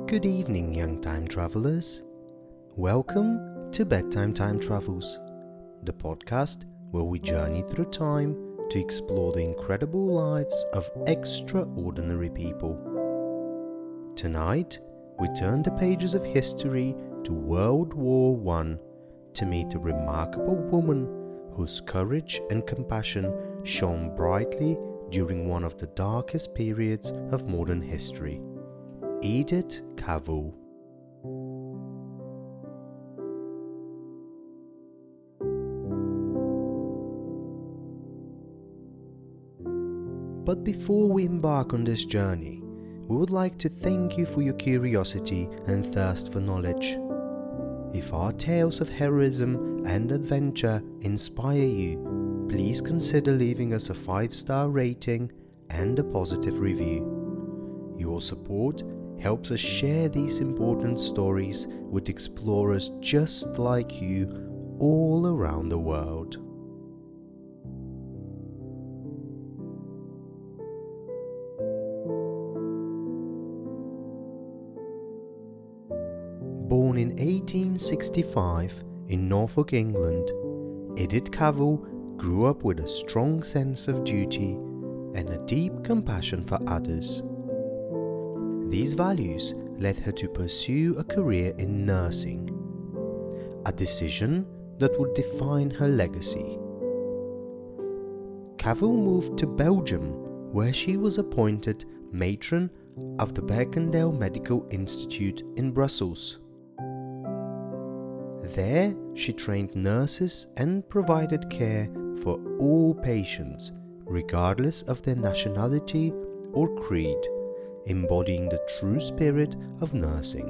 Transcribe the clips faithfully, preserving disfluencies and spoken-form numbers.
Good evening, young time travelers. Welcome to Bedtime Time Travels, the podcast where we journey through time to explore the incredible lives of extraordinary people. Tonight, we turn the pages of history to World War One to meet a remarkable woman whose courage and compassion shone brightly during one of the darkest periods of modern history. Edith Cavell. But before we embark on this journey, we would like to thank you for your curiosity and thirst for knowledge. If our tales of heroism and adventure inspire you, please consider leaving us a five-star rating and a positive review. Your support helps us share these important stories with explorers just like you all around the world. Born in eighteen sixty-five in Norfolk, England, Edith Cavell grew up with a strong sense of duty and a deep compassion for others. These values led her to pursue a career in nursing, a decision that would define her legacy. Cavell moved to Belgium, where she was appointed matron of the Berkendeel Medical Institute in Brussels. There, she trained nurses and provided care for all patients, regardless of their nationality or creed, embodying the true spirit of nursing.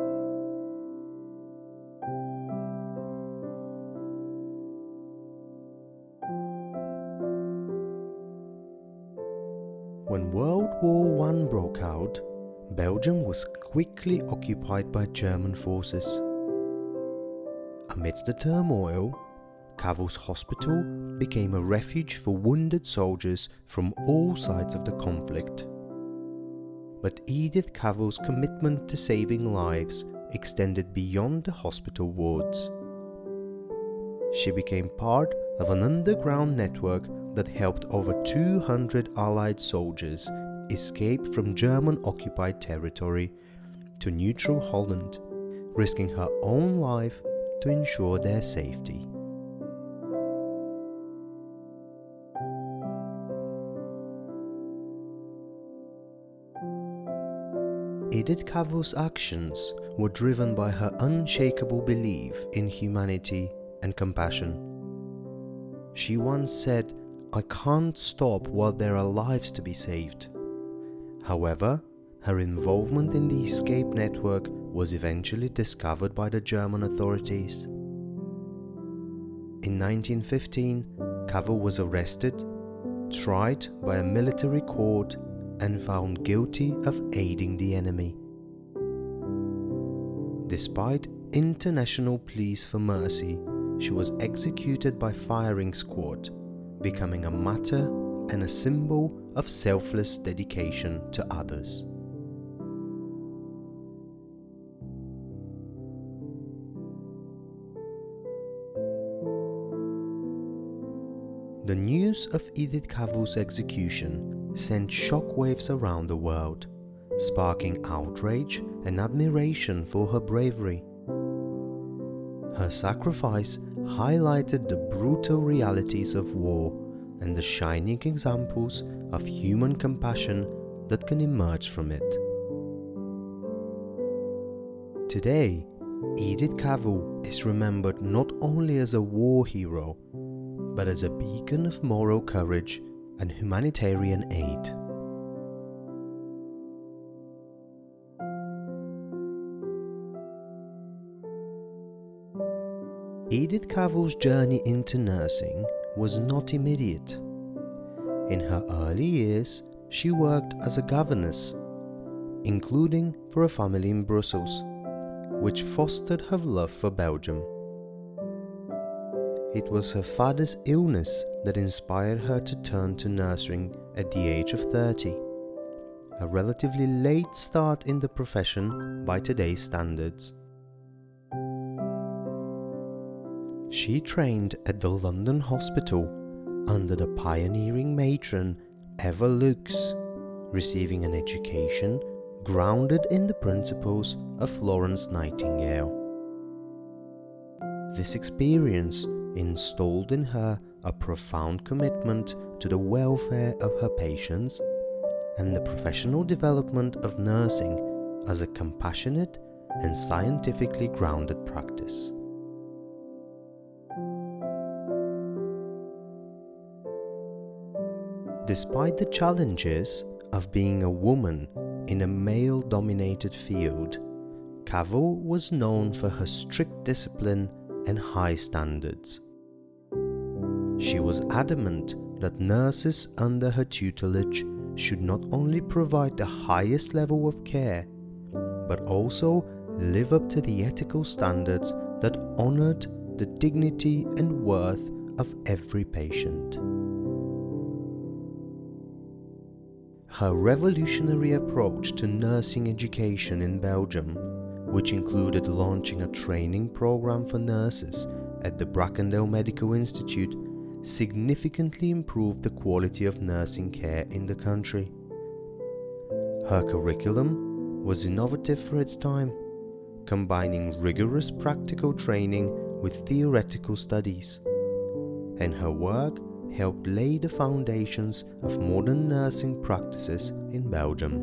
When World War One broke out, Belgium was quickly occupied by German forces. Amidst the turmoil, Cavell's hospital became a refuge for wounded soldiers from all sides of the conflict. But Edith Cavell's commitment to saving lives extended beyond the hospital wards. She became part of an underground network that helped over two hundred Allied soldiers escape from German-occupied territory to neutral Holland, risking her own life to ensure their safety. Edith Cavell's actions were driven by her unshakable belief in humanity and compassion. She once said, "I can't stop while there are lives to be saved." However, her involvement in the escape network was eventually discovered by the German authorities. In nineteen fifteen, Cavell was arrested, tried by a military court, and found guilty of aiding the enemy. Despite international pleas for mercy, she was executed by firing squad, becoming a martyr and a symbol of selfless dedication to others. The news of Edith Cavell's execution sent shockwaves around the world, sparking outrage and admiration for her bravery. Her sacrifice highlighted the brutal realities of war and the shining examples of human compassion that can emerge from it. Today, Edith Cavell is remembered not only as a war hero, but as a beacon of moral courage and humanitarian aid. Edith Cavell's journey into nursing was not immediate. In her early years, she worked as a governess, including for a family in Brussels, which fostered her love for Belgium. It was her father's illness that inspired her to turn to nursing at the age of thirty. a relatively late start in the profession by today's standards. She trained at the London Hospital under the pioneering matron Eva Lux, receiving an education grounded in the principles of Florence Nightingale. This experience installed in her a profound commitment to the welfare of her patients and the professional development of nursing as a compassionate and scientifically grounded practice. Despite the challenges of being a woman in a male-dominated field, Cavell was known for her strict discipline and high standards. She was adamant that nurses under her tutelage should not only provide the highest level of care, but also live up to the ethical standards that honored the dignity and worth of every patient. Her revolutionary approach to nursing education in Belgium, which included launching a training program for nurses at the Brackendale Medical Institute, significantly improved the quality of nursing care in the country. Her curriculum was innovative for its time, combining rigorous practical training with theoretical studies, and her work helped lay the foundations of modern nursing practices in Belgium.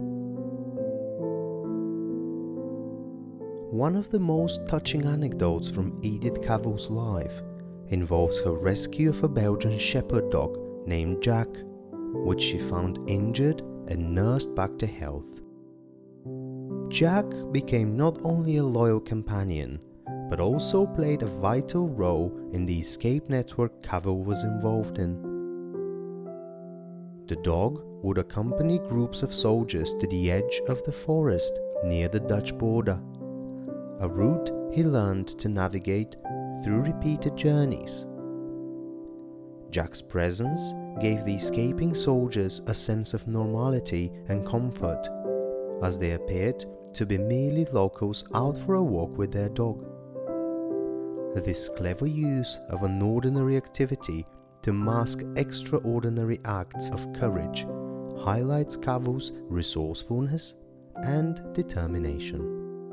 One of the most touching anecdotes from Edith Cavell's life involves her rescue of a Belgian shepherd dog named Jack, which she found injured and nursed back to health. Jack became not only a loyal companion, but also played a vital role in the escape network Cavell was involved in. The dog would accompany groups of soldiers to the edge of the forest near the Dutch border, a route he learned to navigate through repeated journeys. Jack's presence gave the escaping soldiers a sense of normality and comfort, as they appeared to be merely locals out for a walk with their dog. This clever use of an ordinary activity to mask extraordinary acts of courage highlights Cavell's resourcefulness and determination.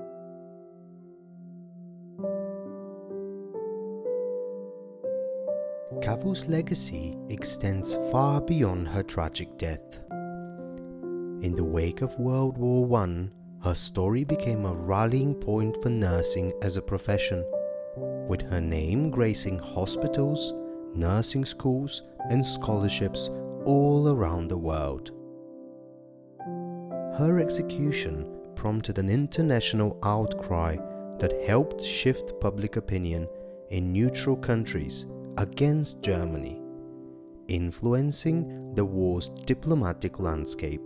Cavell's legacy extends far beyond her tragic death. In the wake of World War One, her story became a rallying point for nursing as a profession, with her name gracing hospitals, nursing schools, and scholarships all around the world. Her execution prompted an international outcry that helped shift public opinion in neutral countries against Germany, influencing the war's diplomatic landscape.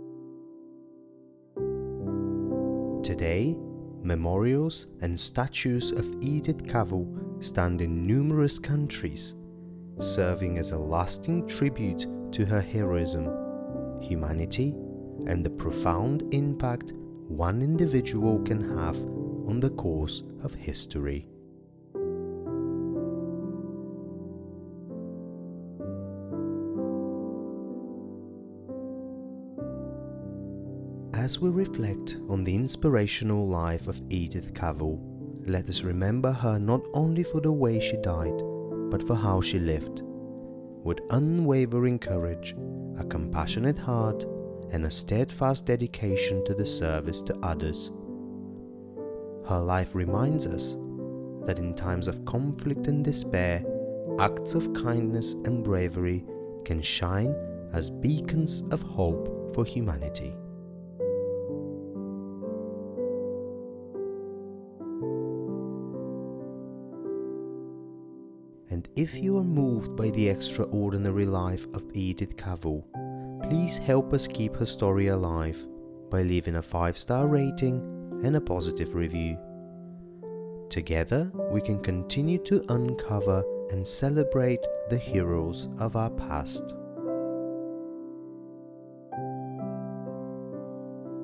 Today, memorials and statues of Edith Cavell stand in numerous countries, serving as a lasting tribute to her heroism, humanity, and the profound impact one individual can have on the course of history. As we reflect on the inspirational life of Edith Cavell, let us remember her not only for the way she died, but for how she lived, with unwavering courage, a compassionate heart, and a steadfast dedication to the service to others. Her life reminds us that in times of conflict and despair, acts of kindness and bravery can shine as beacons of hope for humanity. And if you are moved by the extraordinary life of Edith Cavell, please help us keep her story alive by leaving a five-star rating and a positive review. Together, we can continue to uncover and celebrate the heroes of our past.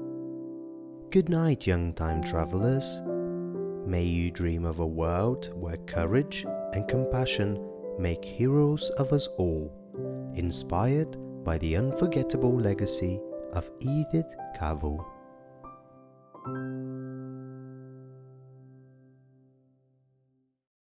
good night, young time travelers. May you dream of a world where courage and compassion make heroes of us all, inspired by the unforgettable legacy of Edith Cavell.